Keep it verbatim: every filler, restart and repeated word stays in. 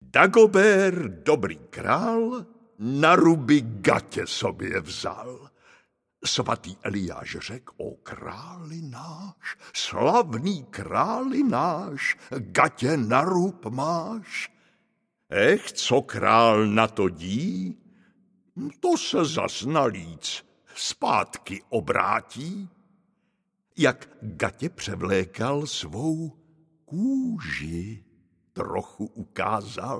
Dagobér, dobrý král, na ruby gatě sobě vzal. Svatý Eliáš řekl, o králi náš, slavný králi náš, gatě na rub máš. Ech, co král na to dí, to se zas nalíc zpátky obrátí. Jak gatě převlékal svou kůži, trochu ukázal.